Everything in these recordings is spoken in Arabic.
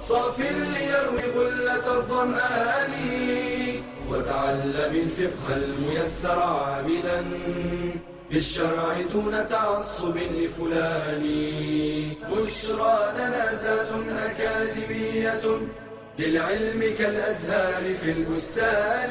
صافٍ ليروي غلة الظمآن وتعلم الفقه الميسر عاملا بالشرع دون تعصب لفلان. بشرى لنا ذات أكاديمية للعلم كالأزهار في البستان.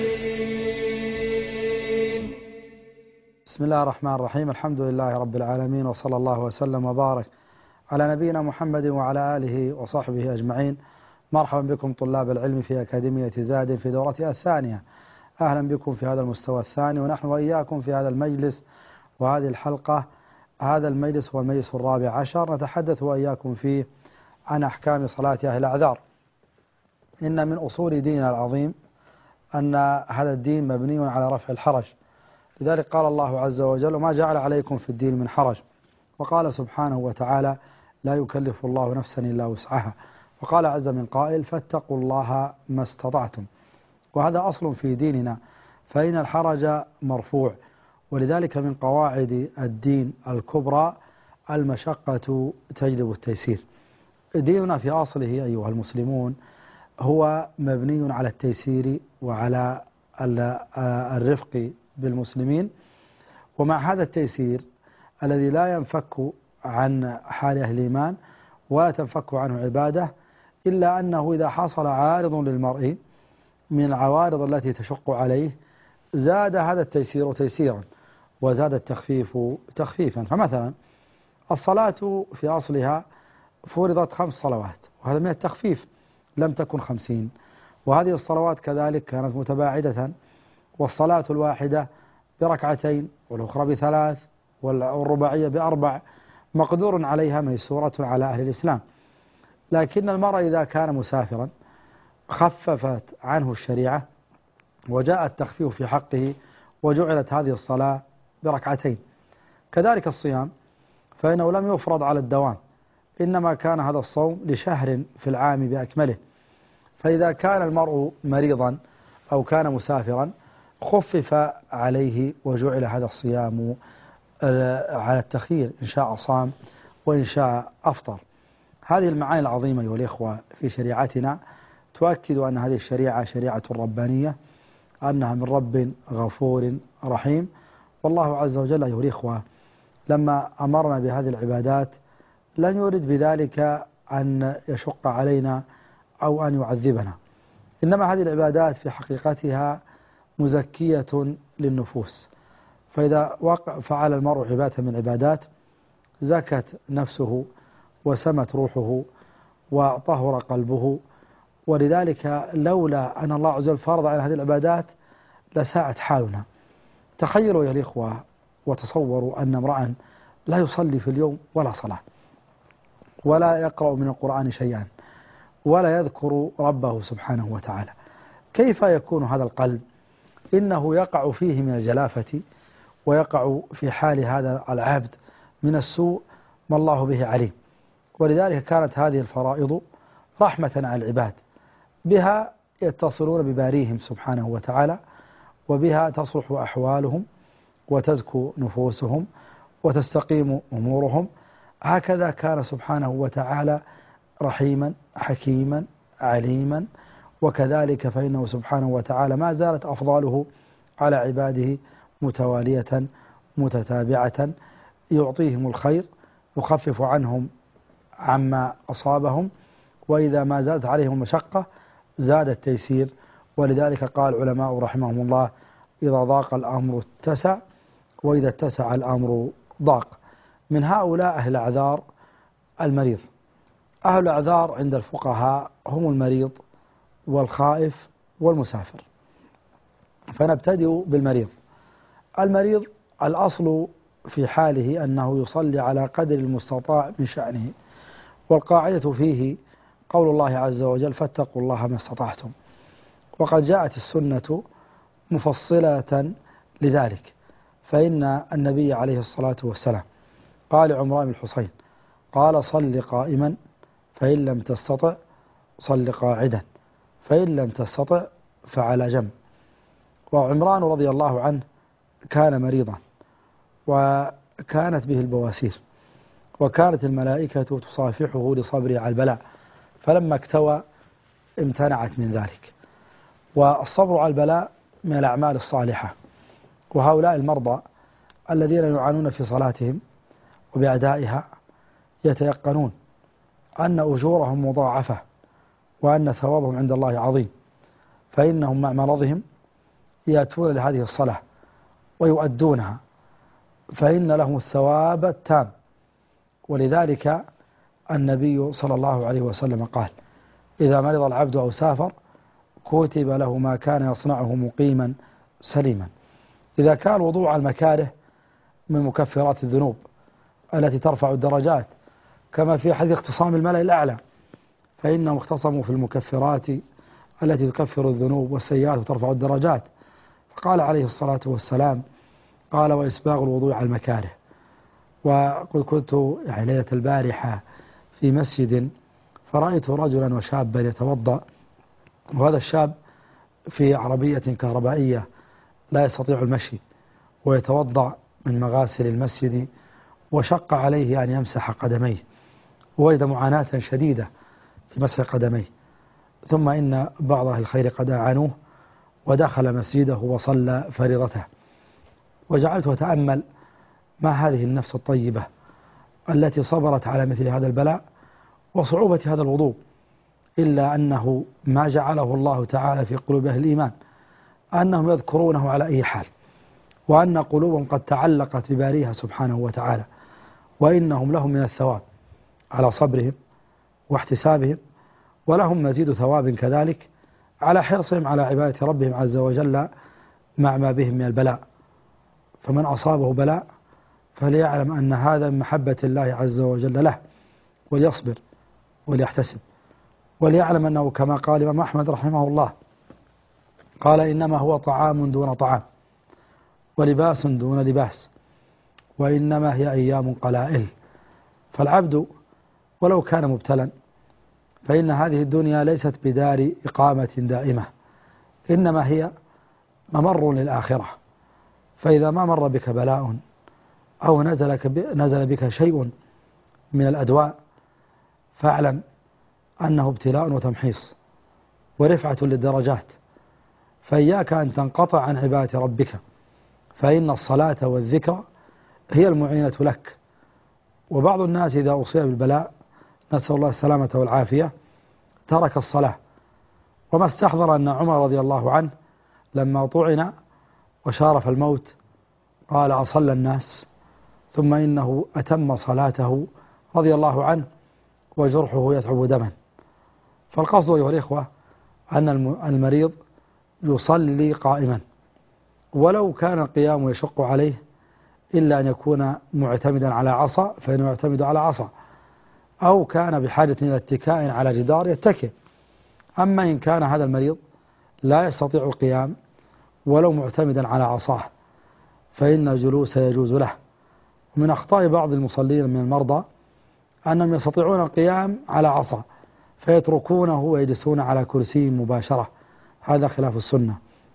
بسم الله الرحمن الرحيم. الحمد لله رب العالمين، وصلى الله وسلم وبارك على نبينا محمد وعلى آله وصحبه أجمعين. مرحبا بكم طلاب العلم في أكاديمية زاد في دورتها الثانية. أهلا بكم في هذا المستوى الثاني، ونحن وإياكم في هذا المجلس وهذه الحلقة. هذا المجلس هو المجلس الرابع عشر، نتحدث وإياكم فيه عن أحكام صلاة أهل الأعذار. إن من أصول ديننا العظيم أن هذا الدين مبني على رفع الحرج، لذلك قال الله عز وجل: وما جعل عليكم في الدين من حرج. وقال سبحانه وتعالى: لا يكلف الله نفسا إلا وسعها. وقال عز من قائل: فاتقوا الله ما استطعتم. وهذا أصل في ديننا، فإن الحرج مرفوع، ولذلك من قواعد الدين الكبرى المشقة تجلب التيسير. ديننا في أصله أيها المسلمون هو مبني على التيسير وعلى الرفق بالمسلمين، ومع هذا التيسير الذي لا ينفك عن حال أهل الإيمان ولا تنفك عنه عبادة، إلا أنه إذا حصل عارض للمرء من العوارض التي تشق عليه زاد هذا التيسير تيسيرا وزاد التخفيف تخفيفا. فمثلا الصلاة في أصلها فرضت 5 صلوات، وهذا من التخفيف، لم تكن 50، وهذه الصلوات كذلك كانت متباعدة، والصلاة الواحدة بركعتين والأخرى ب3 والرباعية ب4 مقدور عليها ميسورة على أهل الإسلام. لكن المرء إذا كان مسافرا خففت عنه الشريعة وجاء التخفيف في حقه وجعلت هذه الصلاة بركعتين. كذلك الصيام، فإنه لم يفرض على الدوام، إنما كان هذا الصوم لشهر في العام بأكمله. فإذا كان المرء مريضا أو كان مسافرا خفف عليه وجعل هذا الصيام على التخيير، إن شاء صام وإن شاء أفطر. هذه المعاني العظيمة أيها الإخوة في شريعتنا تؤكد أن هذه الشريعة شريعة ربانية، أنها من رب غفور رحيم. والله عز وجل أيها الإخوة لما أمرنا بهذه العبادات لن يرد بذلك أن يشق علينا أو أن يعذبنا، إنما هذه العبادات في حقيقتها مزكية للنفوس. فإذا فعل المرء عبادة من عبادات زكت نفسه وسمت روحه وطهر قلبه. ولذلك لولا أن الله عز وجل فرض على هذه العبادات لساءت حالنا. تخيلوا يا الإخوة وتصوروا أن امرأ لا يصلي في اليوم ولا صلاة، ولا يقرأ من القرآن شيئا، ولا يذكر ربه سبحانه وتعالى، كيف يكون هذا القلب؟ إنه يقع فيه من الجلافة، ويقع في حال هذا العبد من السوء ما الله به عليم. ولذلك كانت هذه الفرائض رحمة على العباد، بها يتصلون بباريهم سبحانه وتعالى، وبها تصلح أحوالهم وتزكو نفوسهم وتستقيم أمورهم. هكذا كان سبحانه وتعالى رحيما حكيما عليما. وكذلك فإنه سبحانه وتعالى ما زالت أفضاله على عباده متوالية متتابعة، يعطيهم الخير، يخفف عنهم عما أصابهم، وإذا ما زادت عليهم المشقة زاد التيسير. ولذلك قال العلماء رحمهم الله: إذا ضاق الأمر اتسع، وإذا اتسع الأمر ضاق. من هؤلاء أهل الأعذار المريض. أهل الأعذار عند الفقهاء هم المريض والخائف والمسافر. فنبتدئ بالمريض. المريض الأصل في حاله أنه يصلي على قدر المستطاع من شأنه، والقاعدة فيه قول الله عز وجل: فاتقوا الله ما استطعتم. وقد جاءت السنة مفصلة لذلك، فإن النبي عليه الصلاة والسلام قال عمران بن الحصين قال: صل قائما فإن لم تستطع صل قاعدا فإن لم تستطع فعلى جنب. وعمران رضي الله عنه كان مريضا وكانت به البواسير، وكانت الملائكة تصافحه لصبره على البلاء، فلما اكتوى امتنعت من ذلك. والصبر على البلاء من الأعمال الصالحة. وهؤلاء المرضى الذين يعانون في صلاتهم وبأدائها يتيقنون أن أجورهم مضاعفة وأن ثوابهم عند الله عظيم، فإنهم مع مرضهم يأتون لهذه الصلاة ويؤدونها، فإن لهم الثواب التام. ولذلك النبي صلى الله عليه وسلم قال: إذا مرض العبد أو سافر كتب له ما كان يصنعه مقيما سليما. إذا كان الوضوء على المكاره من مكفرات الذنوب التي ترفع الدرجات، كما في حديث اختصام الملأ الأعلى، فإنهم اختصموا في المكفرات التي تكفر الذنوب والسيئات وترفع الدرجات. فقال عليه الصلاة والسلام: قال: وإسباغ الوضوء على المكاره. وقد كنت ليلة البارحة في مسجد فرأيت رجلا وشابا يتوضأ، وهذا الشاب في عربية كهربائية لا يستطيع المشي، ويتوضأ من مغاسل المسجد، وشق عليه أن يمسح قدميه، ووجد معاناة شديدة في مسح قدميه. ثم إن بعض أهل الخير قد أعانوه ودخل مسجده وصلى فريضته. وجعلت أتأمل ما هذه النفس الطيبة التي صبرت على مثل هذا البلاء وصعوبة هذا الوضوء، إلا أنه ما جعله الله تعالى في قلوب أهل الإيمان أنهم يذكرونه على أي حال، وأن قلوبهم قد تعلقت بباريها سبحانه وتعالى، وإنهم لهم من الثواب على صبرهم واحتسابهم، ولهم مزيد ثواب كذلك على حرصهم على عبادة ربهم عز وجل مع ما بهم من البلاء. فمن أصابه بلاء فليعلم أن هذا من محبة الله عز وجل له، وليصبر وليحتسب، وليعلم أنه كما قال الإمام أحمد رحمه الله قال: إنما هو طعام دون طعام، ولباس دون لباس، وإنما هي أيام قلائل. فالعبد ولو كان مبتلا فإن هذه الدنيا ليست بدار إقامة دائمة، إنما هي ممر للآخرة. فإذا ما مر بك بلاء أو نزل بك شيء من الأدواء فاعلم أنه ابتلاء وتمحيص ورفعة للدرجات، فإياك أن تنقطع عن عبادة ربك، فإن الصلاة والذكر هي المعينة لك. وبعض الناس إذا أصيب بالبلاء، نسأل الله السلامة والعافية، ترك الصلاة. وما استحضر أن عمر رضي الله عنه لما طعن وشارف الموت قال: أصلى الناس، ثم إنه أتم صلاته رضي الله عنه وجرحه يتعب دما. فالقصد أيها الإخوة أن المريض يصلي قائما، ولو كان القيام يشق عليه إلا أن يكون معتمدا على عصا فإنه يعتمد على عصا، أو كان بحاجة إلى اتكاء على جدار يتكئ. أما إن كان هذا المريض لا يستطيع القيام ولو معتمدا على عصاه فإن الجلوس يجوز له. ومن أخطاء بعض المصلين من المرضى أنهم يستطيعون القيام على عصا فيتركونه ويجلسون على كرسي مباشرة، هذا خلاف السنة.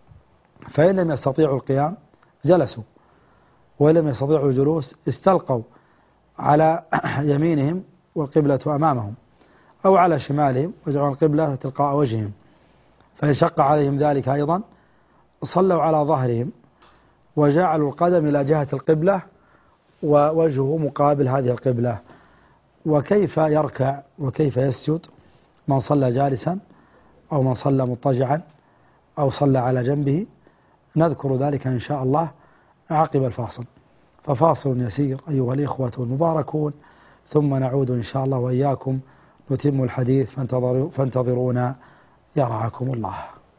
فإن لم يستطيعوا القيام جلسوا، وإن لم يستطيعوا الجلوس استلقوا على يمينهم والقبلة أمامهم، أو على شمالهم وجعلوا القبلة تلقاء وجههم. فإن شق عليهم ذلك أيضا صلوا على ظهرهم وجعلوا القدم إلى جهة القبلة ووجهه مقابل هذه القبلة. وكيف يركع وكيف يسجد من صلى جالسا أو من صلى مضطجعا أو صلى على جنبه، نذكر ذلك إن شاء الله عقب الفاصل. ففاصل يسير أيها الإخوة المباركون، ثم نعود إن شاء الله وإياكم نتم الحديث، فانتظرونا يرعاكم الله.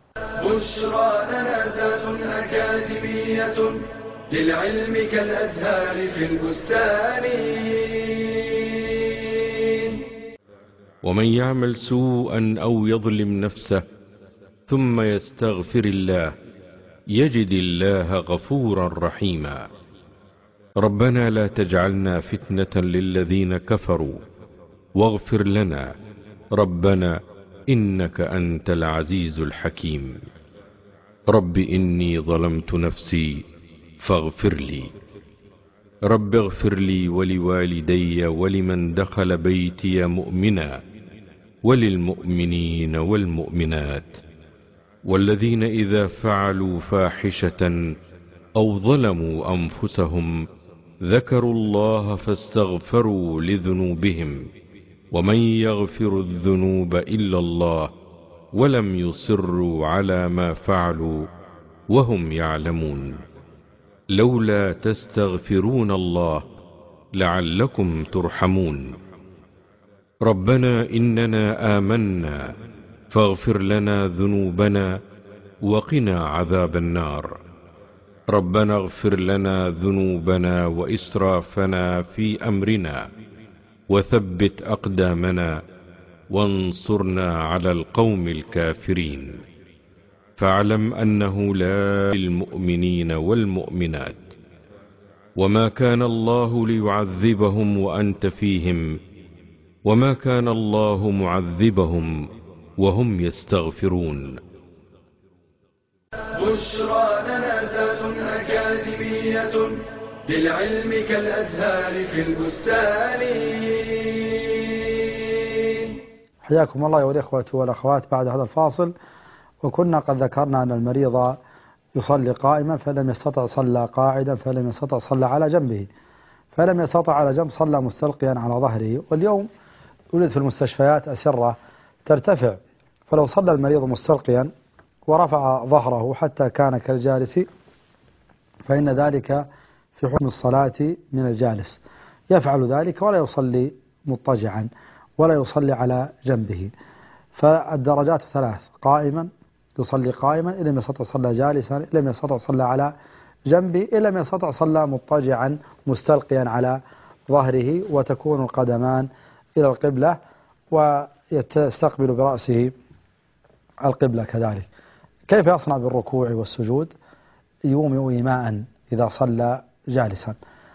بشرى لنا ذات أكاديمية للعلم كالأزهار في البستان. ومن يعمل سوءا أو يظلم نفسه ثم يستغفر الله يجد الله غفورا رحيما. ربنا لا تجعلنا فتنة للذين كفروا واغفر لنا ربنا إنك أنت العزيز الحكيم. رب إني ظلمت نفسي فاغفر لي. رب اغفر لي ولوالدي ولمن دخل بيتي مؤمنا وللمؤمنين والمؤمنات والذين إذا فعلوا فاحشة أو ظلموا أنفسهم ذكروا الله فاستغفروا لذنوبهم ومن يغفر الذنوب إلا الله ولم يصروا على ما فعلوا وهم يعلمون لولا تستغفرون الله لعلكم ترحمون ربنا إننا آمنا فاغفر لنا ذنوبنا وقنا عذاب النار ربنا اغفر لنا ذنوبنا وإسرافنا في أمرنا وثبت أقدامنا وانصرنا على القوم الكافرين فاعلم أنه لا للمؤمنين والمؤمنات وما كان الله ليعذبهم وأنت فيهم وما كان الله معذبهم وهم يستغفرون بشرى لنا ذات أكاديمية للعلم كالأزهار في البستان. حياكم الله أيها الإخوة والأخوات بعد هذا الفاصل. وكنا قد ذكرنا أن المريض يصلي قائما فلم يستطع صلى قاعدا فلم يستطع صلى على جنبه فلم يستطع على جنب صلى مستلقيا على ظهره. واليوم يوجد في المستشفيات أسرة ترتفع، فلو صلى المريض مستلقيا ورفع ظهره حتى كان كالجالس فإن ذلك في حكم الصلاة من الجالس، يفعل ذلك ولا يصلي مضطجعا ولا يصلي على جنبه. فالدرجات ثلاث: قائما يصلي قائما، إن لم يستطع صلى جالسا، إن لم يستطع صلى على جنبه، إن لم يستطع صلى مضطجعا مستلقيا على ظهره، وتكون القدمان إلى القبلة ويستقبل برأسه القبلة. كذلك كيف يصنع بالركوع والسجود؟ يومئ إيماء إذا صلى جالسا،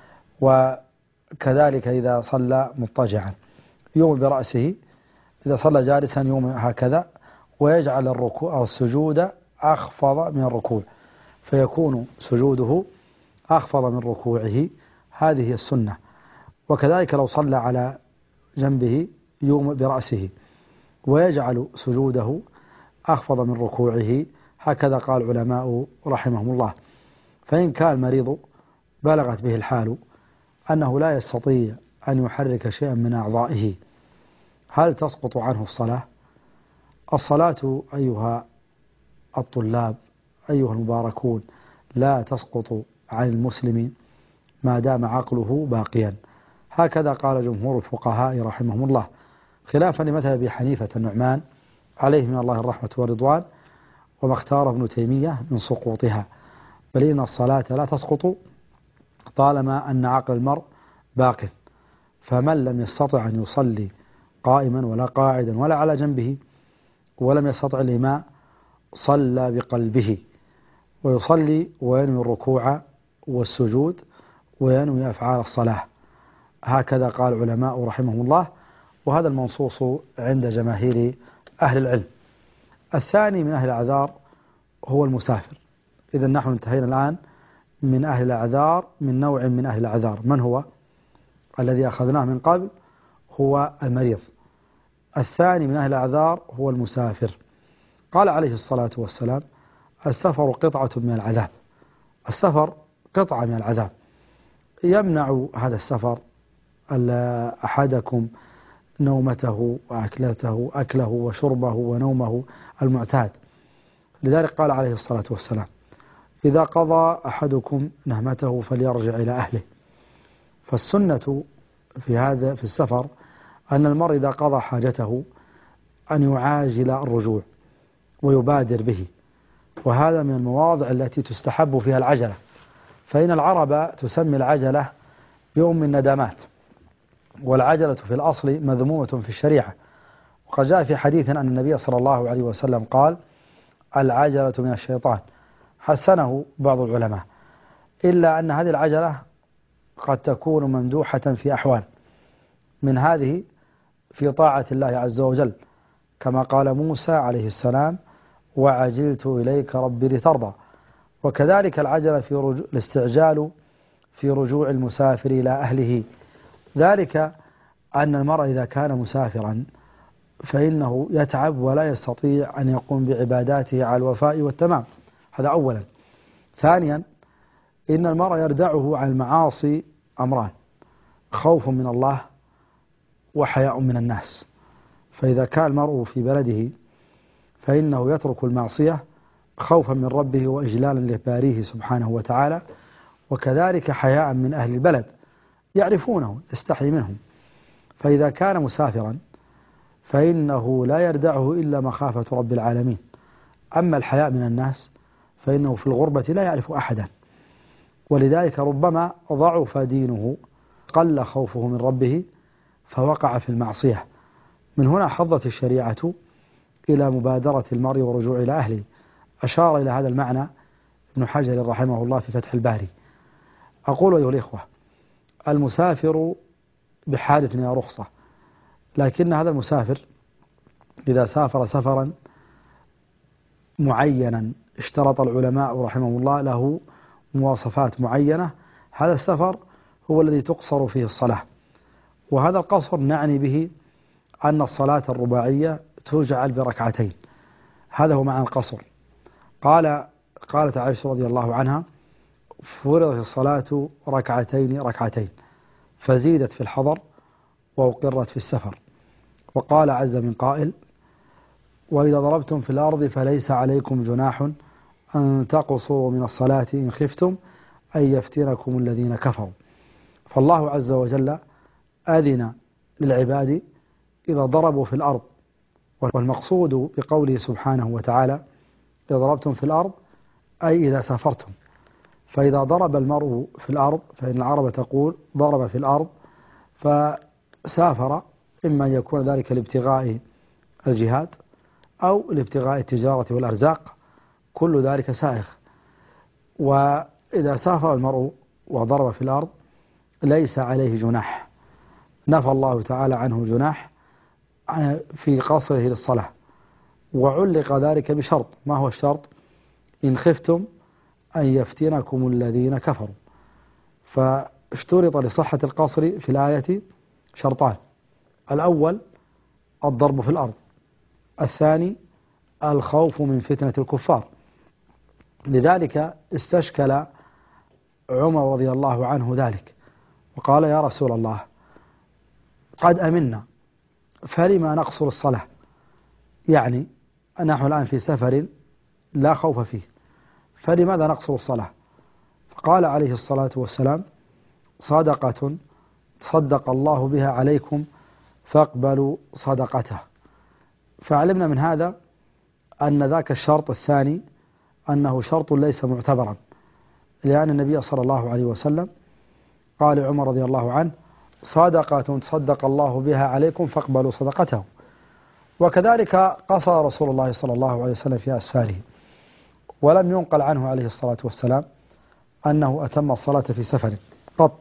وكذلك إذا صلى مضطجعا يومئ برأسه، إذا صلى جالسا يومئ هكذا، ويجعل الركوع أو السجود أخفض من الركوع فيكون سجوده أخفض من ركوعه. هذه هي السنة. وكذلك لو صلى على جنبه يومئ برأسه ويجعل سجوده أخفض من ركوعه. هكذا قال العلماء رحمهم الله. فإن كان المريض بلغت به الحال أنه لا يستطيع أن يحرك شيئا من أعضائه، هل تسقط عنه الصلاة؟ الصلاة أيها الطلاب أيها المباركون لا تسقط عن المسلم ما دام عقله باقيا. هكذا قال جمهور الفقهاء رحمهم الله، خلافا لمذهب أبي حنيفة النعمان عليه من الله الرحمة والرضوان، وما اختاره ابن تيمية من سقوطها، بل إن الصلاة لا تسقط طالما أن عقل المرء باق. فمن لم يستطع أن يصلي قائما ولا قاعدا ولا على جنبه ولم يستطع الإماء صلى بقلبه، ويصلي وينوي الركوع والسجود وينوي أفعال الصلاة. هكذا قال العلماء رحمهم الله، وهذا المنصوص عند جماهير أهل العلم. الثاني من أهل الأعذار هو المسافر. إذا نحن انتهينا الآن من أهل الأعذار، من نوع من أهل الأعذار. من هو الذي أخذناه من قبل؟ هو المريض. الثاني من أهل الأعذار هو المسافر. قال عليه الصلاة والسلام: السفر قطعة من العذاب. السفر قطعة من العذاب. يمنع هذا السفر أحدكم نومته وأكلته، أكله وشربه ونومه المعتاد. لذلك قال عليه الصلاة والسلام: إذا قضى أحدكم نهمته فليرجع إلى أهله. فالسنة في السفر أن المرء إذا قضى حاجته أن يعاجل الرجوع ويبادر به، وهذا من المواضع التي تستحب فيها العجلة، فإن العرب تسمي العجلة بأم الندامات، والعجلة في الأصل مذمومة في الشريعة. وقد جاء في حديث أن النبي صلى الله عليه وسلم قال: العجلة من الشيطان، حسنه بعض العلماء، إلا أن هذه العجلة قد تكون ممدوحة في أحوال، من هذه في طاعة الله عز وجل، كما قال موسى عليه السلام: وعجلت إليك ربي لترضى. وكذلك العجلة في الاستعجال في رجوع المسافر إلى أهله، ذلك أن المرء إذا كان مسافرا فإنه يتعب ولا يستطيع أن يقوم بعباداته على الوفاء والتمام. هذا أولا. ثانيا، إن المرء يردعه عن المعاصي أمران: خوف من الله وحياء من الناس. فإذا كان المرء في بلده فإنه يترك المعصية خوفا من ربه وإجلالا لباريه سبحانه وتعالى، وكذلك حياء من أهل البلد يعرفونه يستحي منهم. فإذا كان مسافرا فإنه لا يردعه إلا مخافة رب العالمين. أما الحياء من الناس فإنه في الغربة لا يعرف أحدا، ولذلك ربما ضعف دينه، قل خوفه من ربه، فوقع في المعصية. من هنا حضت الشريعة إلى مبادرة المرء والرجوع إلى أهله. أشار إلى هذا المعنى ابن حجر رحمه الله في فتح الباري. أقول أيها الإخوة، المسافر بحاجة إلى رخصة، لكن هذا المسافر إذا سافر سفرا معينا اشترط العلماء رحمه الله له مواصفات معينة، هذا السفر هو الذي تقصر فيه الصلاة. وهذا القصر نعني به أن الصلاة الرباعية تجعل بركعتين، هذا هو معنى القصر. قالت عائشة رضي الله عنها: فرضت الصلاة ركعتين ركعتين، فزيدت في الحضر وأقرت في السفر. وقال عز من قائل: وإذا ضربتم في الأرض فليس عليكم جناح أن تقصروا من الصلاة إن خفتم أن يفتنكم الذين كفروا. فالله عز وجل أذن للعباد إذا ضربوا في الأرض، والمقصود بقوله سبحانه وتعالى إذا ضربتم في الأرض أي إذا سافرتم. فإذا ضرب المرء في الأرض، فإن العرب تقول ضرب في الأرض، فسافر، إما أن يكون ذلك لابتغاء الجهاد أو لابتغاء التجارة والأرزاق، كل ذلك سائغ. وإذا سافر المرء وضرب في الأرض ليس عليه جناح، نفى الله تعالى عنه جناح في قصره للصلاة، وعلق ذلك بشرط. ما هو الشرط؟ إن خفتم أن يفتنكم الذين كفروا. فاشترط لصحة القصر في الآية شرطان: الأول الضرب في الأرض، الثاني الخوف من فتنة الكفار. لذلك استشكل عمر رضي الله عنه ذلك، وقال: يا رسول الله، قد أمنا فلما نقصر الصلاة؟ يعني نحن الآن في سفر لا خوف فيه، فلماذا نقصر الصلاة؟ فقال عليه الصلاة والسلام: صدقة تصدق الله بها عليكم فاقبلوا صدقته. فعلمنا من هذا أن ذاك الشرط الثاني أنه شرط ليس معتبرا، لأن النبي صلى الله عليه وسلم قال لعمر رضي الله عنه: صدقة تصدق الله بها عليكم فاقبلوا صدقته. وكذلك قصر رسول الله صلى الله عليه وسلم في أسفاره، ولم ينقل عنه عليه الصلاة والسلام أنه أتم الصلاة في سفر قط،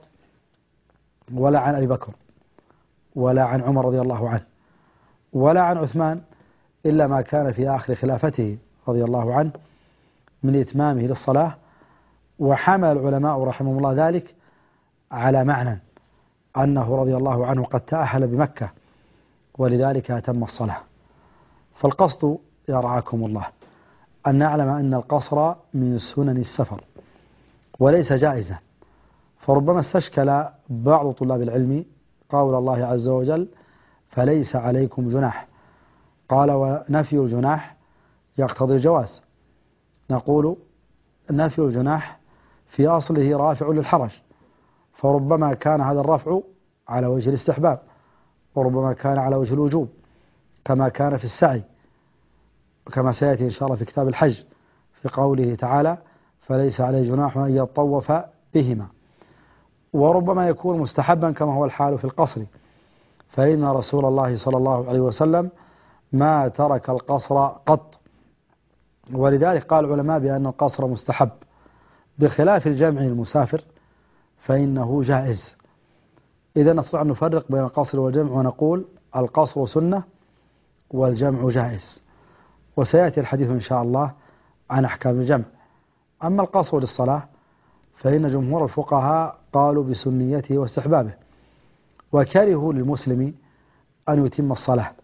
ولا عن أبي بكر ولا عن عمر رضي الله عنه ولا عن عثمان، إلا ما كان في آخر خلافته رضي الله عنه من إتمامه للصلاة. وحمل العلماء رحمهم الله ذلك على معنى أنه رضي الله عنه قد تأهل بمكة ولذلك أتم الصلاة. فالقصد يا رعاكم الله أن نعلم أن القصر من سنن السفر وليس جائزا. فربما استشكل بعض طلاب العلم قول الله عز وجل: فليس عليكم جناح. قال: ونفي الجناح يقتضي الجواز. نقول: نفي الجناح في أصله رافع للحرج، فربما كان هذا الرفع على وجه الاستحباب، وربما كان على وجه الوجوب، كما كان في السعي، كما سيأتي إن شاء الله في كتاب الحج في قوله تعالى: فليس عليه جناح أن يطوف بهما. وربما يكون مستحبا كما هو الحال في القصر، فإن رسول الله صلى الله عليه وسلم ما ترك القصر قط، ولذلك قال العلماء بأن القصر مستحب، بخلاف الجمع المسافر فإنه جائز. إذا نستطيع أن نفرق بين القصر والجمع ونقول القصر سنة والجمع جائز، وسيأتي الحديث إن شاء الله عن أحكام الجمع. أما القصر للصلاة فإن جمهور الفقهاء قالوا بسنيته واستحبابه، وكرهوا للمسلم أن يتم الصلاة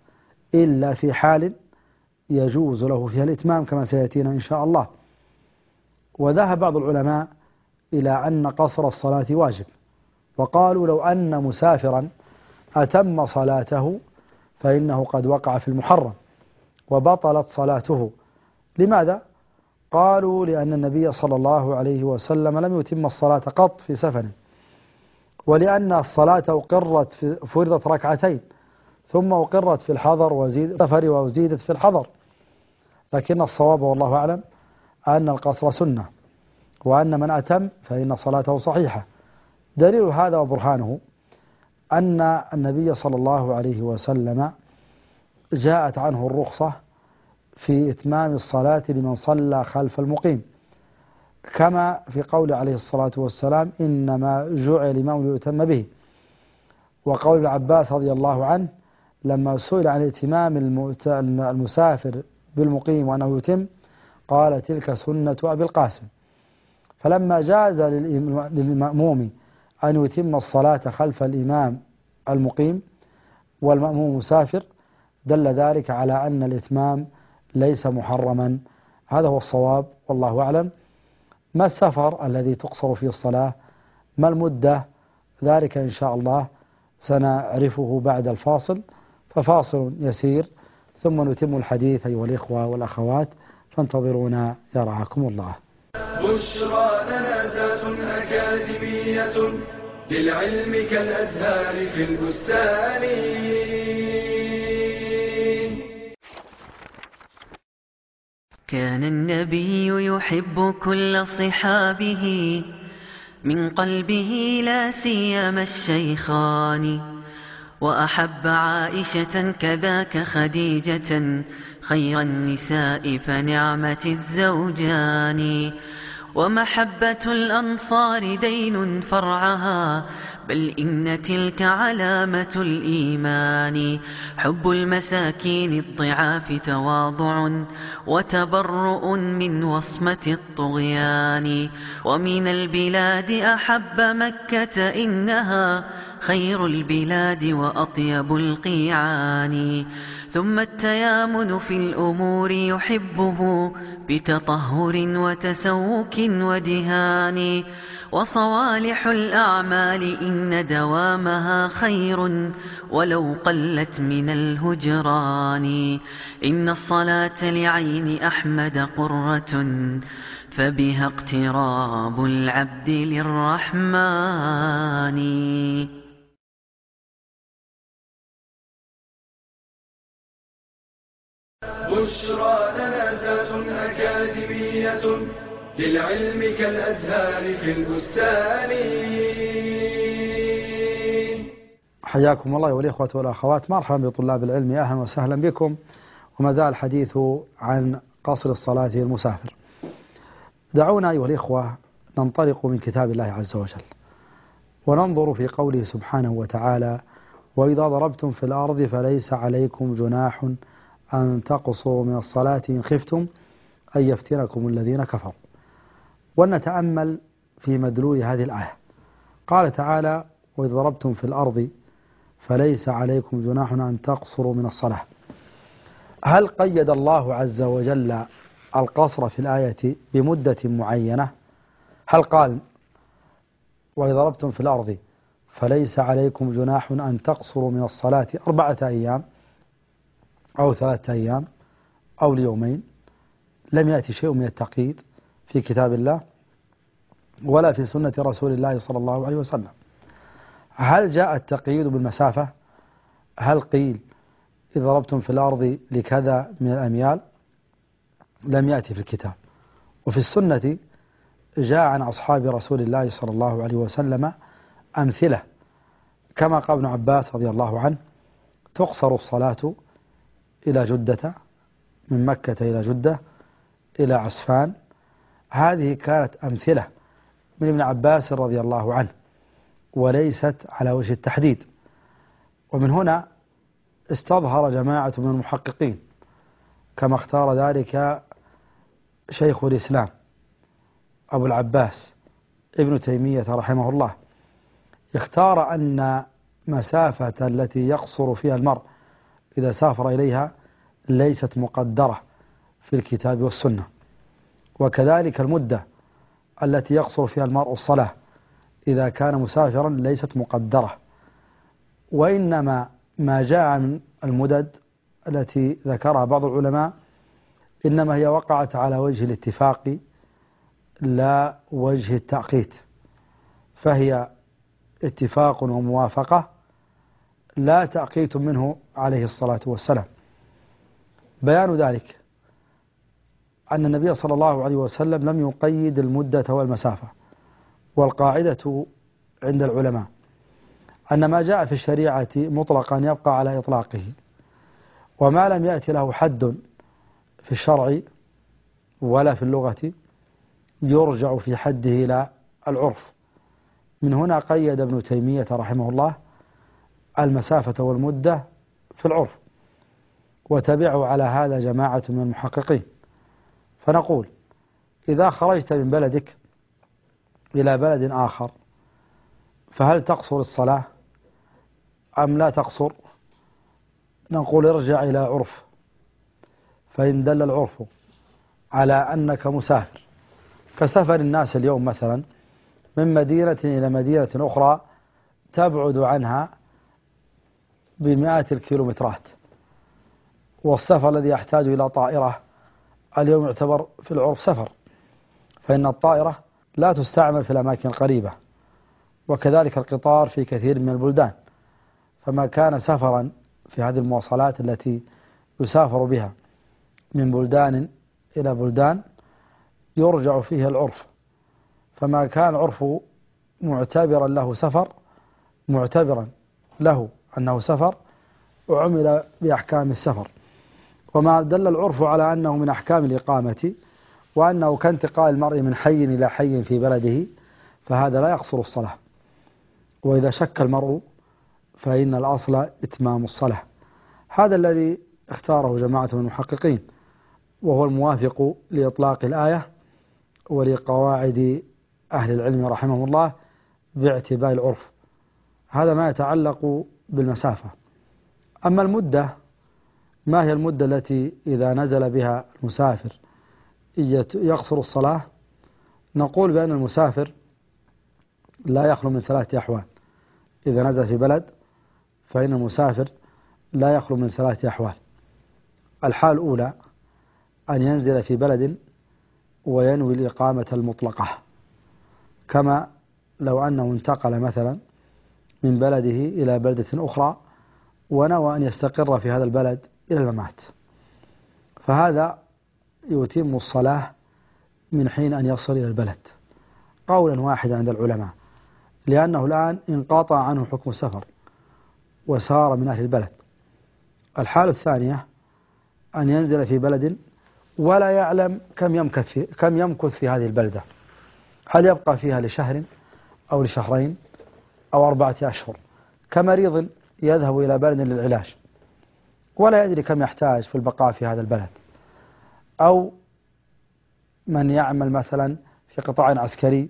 إلا في حال يجوز له فيها الإتمام كما سيأتينا إن شاء الله. وذهب بعض العلماء إلى أن قصر الصلاة واجب، وقالوا لو أن مسافرا أتم صلاته فإنه قد وقع في المحرم وبطلت صلاته. لماذا؟ قالوا لأن النبي صلى الله عليه وسلم لم يتم الصلاة قط في سفر، ولأن الصلاة فرضت ركعتين ثم أقرت في الحضر وزيدت في الحضر. لكن الصواب والله أعلم أن القصر سنة، وأن من أتم فإن صلاته صحيحة. دليل هذا وبرهانه أن النبي صلى الله عليه وسلم جاءت عنه الرخصة في إتمام الصلاة لمن صلى خلف المقيم، كما في قول عليه الصلاة والسلام إنما جعل الإمام ليؤتم به. وقول ابن عباس رضي الله عنه لما سئل عن ائتمام المسافر بالمقيم وأنه يتم قال تلك سنة أبي القاسم. فلما جاز للمأموم أن يتم الصلاة خلف الإمام المقيم والمأموم مسافر دل ذلك على أن الإتمام ليس محرما. هذا هو الصواب والله أعلم. ما السفر الذي تقصر فيه الصلاة؟ ما المدة؟ ذلك إن شاء الله سنعرفه بعد الفاصل، ففاصل يسير ثم نتم الحديث أيها الإخوة والأخوات، فانتظرونا يرعاكم الله. بشرى لنا ذات أكاديمية للعلم كالأزهار في البستان. كان النبي يحب كل صحابه من قلبه لا سيما الشيخان، وأحب عائشة كذاك خديجة خير النساء فنعمة الزوجان. ومحبة الأنصار دين فرعها بل إن تلك علامة الإيمان. حب المساكين الضعاف تواضع وتبرؤ من وصمة الطغيان. ومن البلاد أحب مكة إنها خير البلاد وأطيب القيعان. ثم التيامن في الأمور يحبه بتطهر وتسوك ودهان. وصوالح الأعمال إن دوامها خير ولو قلت من الهجران. إن الصلاة لعين أحمد قرة فبها اقتراب العبد للرحمن. بشرى لنا ذات أكاديمية للعلم كالأزهار في البستان. حياكم الله والإخوة والأخوات، مرحبا بطلاب العلم، أهلا وسهلا بكم. وما زال الحديث عن قصر الصلاة للمسافر. دعونا أيها الإخوة ننطلق من كتاب الله عز وجل وننظر في قوله سبحانه وتعالى: وإذا ضربتم في الأرض فليس عليكم جناح أن تقصروا من الصلاة إن خفتم أن يفتنكم الذين كفروا. ونتأمل في مدلول هذه الآية. قال تعالى: وإذا ضربتم في الأرض فليس عليكم جناح أن تقصروا من الصلاة. هل قيد الله عز وجل القصر في الآية بمدة معينة؟ هل قال وإذا ضربتم في الأرض فليس عليكم جناح أن تقصروا من الصلاة 4 أيام أو 3 أيام أو ليومين؟ لم يأتي شيء من التقييد في كتاب الله ولا في سنة رسول الله صلى الله عليه وسلم. هل جاء التقييد بالمسافة؟ هل قيل إذا ضربتم في الأرض لكذا من الأميال؟ لم يأتي في الكتاب. وفي السنة جاء عن أصحاب رسول الله صلى الله عليه وسلم أمثلة، كما قال ابن عباس رضي الله عنه: تقصر الصلاة إلى جدة، من مكة إلى جدة إلى عسفان. هذه كانت أمثلة من ابن عباس رضي الله عنه وليست على وجه التحديد. ومن هنا استظهر جماعة من المحققين كما اختار ذلك شيخ الإسلام أبو العباس ابن تيمية رحمه الله، اختار أن مسافة التي يقصر فيها المرء إذا سافر إليها ليست مقدرة في الكتاب والسنة. وكذلك المدة التي يقصر فيها المرء الصلاة إذا كان مسافرا ليست مقدرة، وإنما ما جاء من المدد التي ذكرها بعض العلماء إنما هي وقعت على وجه الاتفاق لا وجه التأقيت، فهي اتفاق وموافقة لا تأقيت منه عليه الصلاة والسلام. بيان ذلك أن النبي صلى الله عليه وسلم لم يقيد المدة والمسافة، والقاعدة عند العلماء أن ما جاء في الشريعة مطلقا يبقى على إطلاقه، وما لم يأتي له حد في الشرع ولا في اللغة يرجع في حده إلى العرف. من هنا قيد ابن تيمية رحمه الله المسافة والمدة في العرف، وتبعوا على هذا جماعة من المحققين. فنقول إذا خرجت من بلدك إلى بلد آخر فهل تقصر الصلاة أم لا تقصر؟ نقول ارجع إلى عرف، فإن دل العرف على أنك مسافر كسفر الناس اليوم مثلا من مدينة إلى مدينة أخرى تبعد عنها بمئات الكيلومترات، والسفر الذي يحتاج إلى طائرة اليوم يعتبر في العرف سفر، فإن الطائرة لا تستعمل في الأماكن القريبة، وكذلك القطار في كثير من البلدان. فما كان سفرا في هذه المواصلات التي يسافر بها من بلدان إلى بلدان يرجع فيه العرف، فما كان عرف معتبرا له أنه سفر وعمل بأحكام السفر، وما دل العرف على أنه من أحكام الإقامة وأنه كانتقال المرء من حي إلى حي في بلده، فهذا لا يقصر الصلاة. وإذا شك المرء فإن الأصل إتمام الصلاة. هذا الذي اختاره جماعة من المحققين، وهو الموافق لإطلاق الآية ولقواعد أهل العلم رحمه الله باعتبار العرف. هذا ما يتعلق بالمسافة. أما المدة، ما هي المدة التي إذا نزل بها المسافر يقصر الصلاة؟ نقول بأن المسافر لا يخلو من 3 أحوال. إذا نزل في بلد فإن المسافر لا يخلو من 3 أحوال. الحال الأولى أن ينزل في بلد وينوي الإقامة المطلقة، كما لو أنه انتقل مثلا من بلده إلى بلدة أخرى ونوى أن يستقر في هذا البلد إلى الممات، فهذا يتم الصلاة من حين أن يصل إلى البلد قولا واحدا عند العلماء، لأنه الآن انقطع عنه حكم السفر وصار من أهل البلد. الحالة الثانية أن ينزل في بلد ولا يعلم كم يمكث في هذه البلدة، هل يبقى فيها لشهر أو لشهرين أو 4 أشهر، كمريض يذهب إلى بلد للعلاج ولا يدري كم يحتاج في البقاء في هذا البلد، أو من يعمل مثلا في قطاع عسكري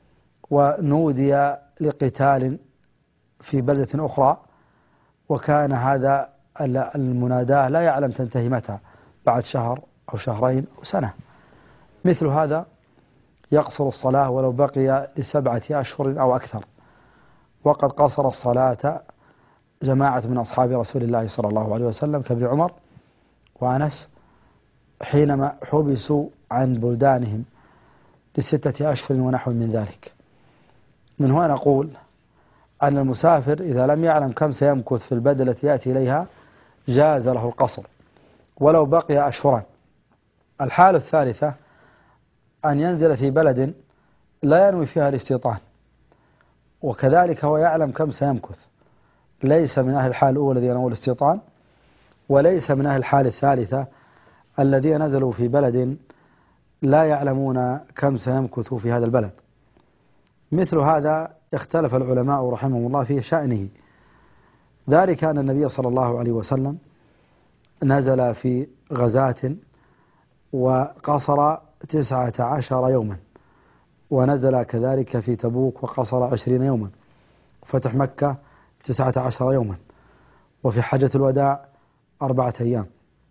ونودي لقتال في بلدة أخرى وكان هذا المناداة لا يعلم تنتهي متى، بعد شهر أو شهرين أو سنة، مثل هذا يقصر الصلاة ولو بقي ل7 أشهر أو أكثر. وقد قصر الصلاة جماعة من أصحاب رسول الله صلى الله عليه وسلم كابن عمر وأنس حينما حبسوا عن بلدانهم ل6 أشهر ونحو من ذلك. من هنا نقول أن المسافر إذا لم يعلم كم سيمكث في البلدة التي يأتي إليها جاز له القصر ولو بقي أشهرا. الحالة الثالثة أن ينزل في بلد لا ينوي فيها الاستيطان، وكذلك هو يعلم كم سيمكث، ليس من أهل الحال الأولى الذين ينوي الاستيطان، وليس من أهل الحال الثالثة الذين نزلوا في بلد لا يعلمون كم سيمكث في هذا البلد. مثل هذا اختلف العلماء رحمهم الله في شأنه، ذلك أن النبي صلى الله عليه وسلم نزل في غزاة وقصر 19 يوما، ونزل كذلك في تبوك وقصر 20 يوما، وفتح مكة 19 يوما، وفي حجة الوداع 4 أيام.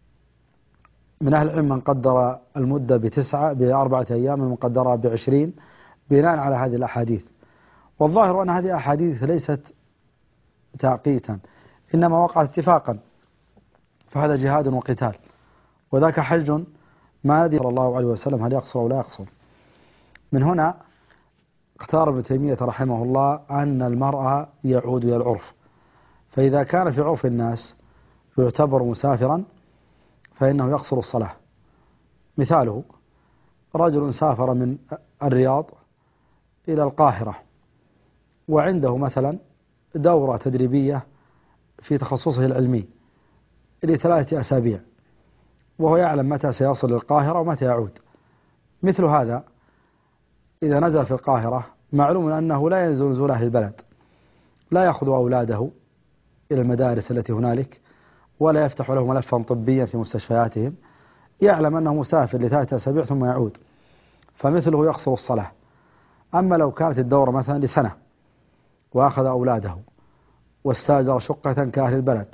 من أهل العلم من قدر المدة ب4 أيام، من قدرها ب20 بناء على هذه الأحاديث. والظاهر أن هذه الأحاديث ليست تعقيتا، إنما وقعت اتفاقا، فهذا جهاد وقتال، وذاك حج ما ندري صلى الله عليه وسلم هل يقصر أو لا يقصر. من هنا اختار ابن تيمية رحمه الله أن المرأة يعود إلى العرف، فإذا كان في عرف الناس يعتبر مسافرا فإنه يقصر الصلاة. مثاله رجل سافر من الرياض إلى القاهرة وعنده مثلا دورة تدريبية في تخصصه العلمي ل3 أسابيع، وهو يعلم متى سيصل للقاهرة ومتى يعود. مثل هذا إذا نزل في القاهرة معلوم أنه لا ينزل نزول أهل البلد، لا يأخذ أولاده إلى المدارس التي هنالك، ولا يفتح له ملفا طبيا في مستشفياتهم، يعلم أنه مسافر ل3 أسابيع ثم يعود، فمثله يقصر الصلاة. أما لو كانت الدورة مثلا لسنة وأخذ أولاده واستاجر شقة كأهل البلد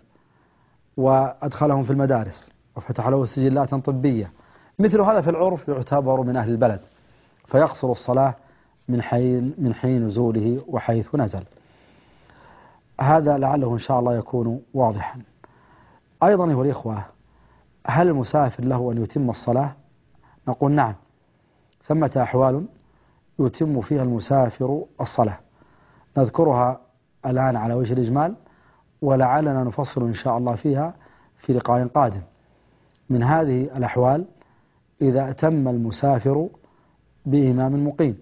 وأدخلهم في المدارس وفتح له سجلات طبية، مثل هذا في العرف يعتبر من أهل البلد، فيقصر الصلاة من حين نزوله وحيث نزل. هذا لعله إن شاء الله يكون واضحا. أيضا أيها الإخوة، هل المسافر له أن يتم الصلاة؟ نقول نعم، ثمة أحوال يتم فيها المسافر الصلاة، نذكرها الآن على وجه الإجمال، ولعلنا نفصل إن شاء الله فيها في لقاء قادم. من هذه الأحوال إذا أتم المسافر بإمام مقيم،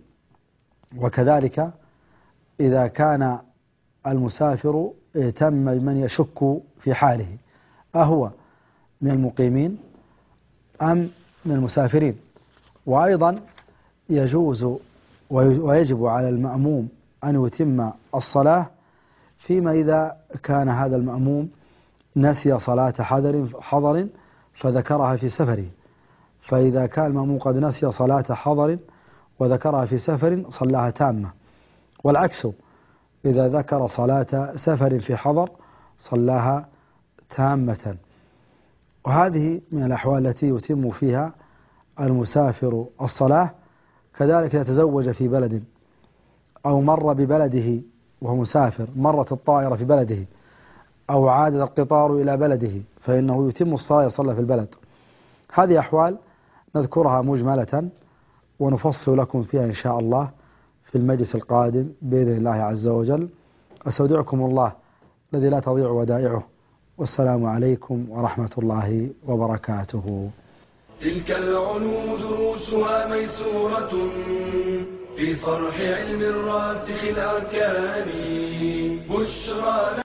وكذلك إذا كان المسافر اهتم بمن يشك في حاله أهو من المقيمين أم من المسافرين. وأيضا يجوز ويجب على المأموم أن يتم الصلاة فيما إذا كان هذا المأموم نسي صلاة حضر فذكرها في سفره، فإذا كان المأموم قد نسي صلاة حضر وذكرها في سفر صلاها تامة، والعكس إذا ذكر صلاة سفر في حضر صلاها تامة. وهذه من الأحوال التي يتم فيها المسافر الصلاة. كذلك يتزوج في بلد أو مر ببلده وهو مسافر، مرت الطائرة في بلده أو عاد القطار إلى بلده، فإنه يتم الصلاة يصلى في البلد. هذه أحوال نذكرها مجملة ونفصل لكم فيها إن شاء الله في المجلس القادم بإذن الله عز وجل. أستودعكم الله الذي لا تضيع ودائعه، والسلام عليكم ورحمة الله وبركاته. تلك العلوم دروسها ميسورة في صرح علم الراسخ الأركان. بشرى